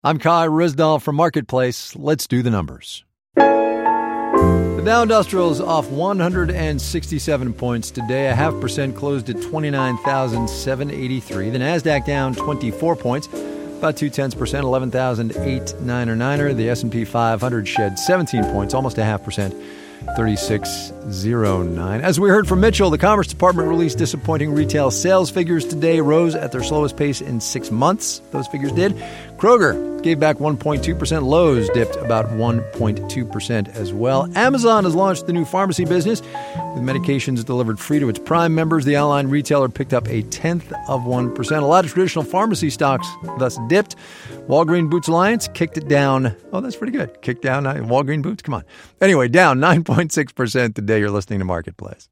I'm Kai Rizdal from Marketplace. Let's do the numbers. The Dow Industrial is off 167 points today. 0.5% closed at 29,783. The Nasdaq down 24 points, about 0.2%, 11,899. The S&P 500 shed 17 points, almost 0.5%. 3609. As we heard from Mitchell, the Commerce Department released disappointing retail sales figures today, rose at their slowest pace in 6 months. Those figures did. Kroger gave back 1.2%. Lowe's dipped about 1.2% as well. Amazon has launched the new pharmacy business with medications delivered free to its Prime members. The online retailer picked up 0.1%. A lot of traditional pharmacy stocks thus dipped. Walgreen Boots Alliance kicked it down. Oh, that's pretty good. Kicked down Walgreen Boots? Come on. Anyway, down 9.6% today. You're listening to Marketplace.